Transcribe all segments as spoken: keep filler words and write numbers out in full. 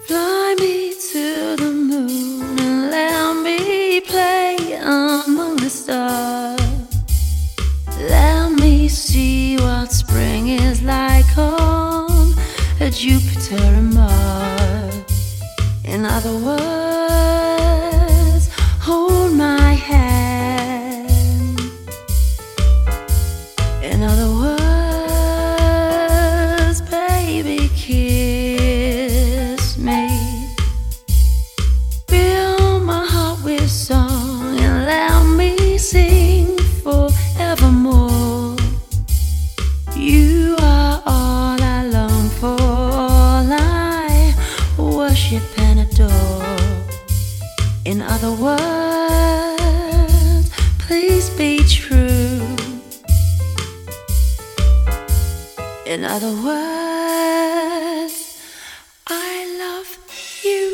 Fly me to the moon and let me play among the stars. Let me see what spring is like on a Jupiter and Mars. In other words, hold my hand. In other words, baby, kiss me. Fill my heart with song and let me sing forevermore. You are all I long for, all I worship and adore. In other words, please be true. In other words, I love you.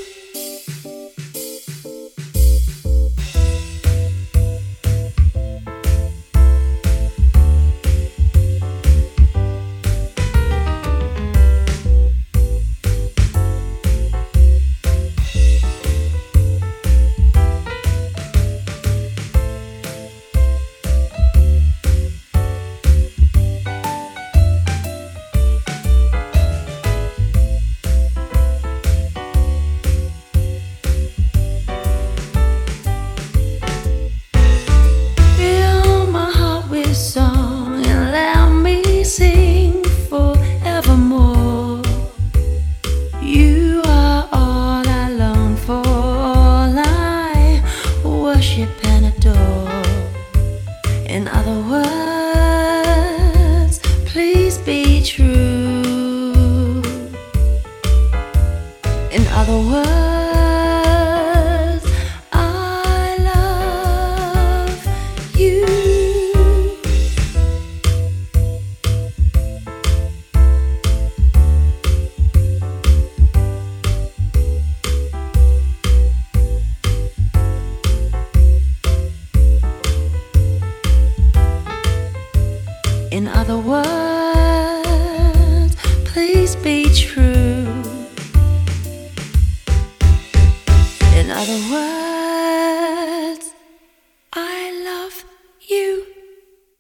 Sing forevermore. You are all I long for, all I worship and adore. In other words, please be true. In other words, I love you. In other words, please be true. In other words,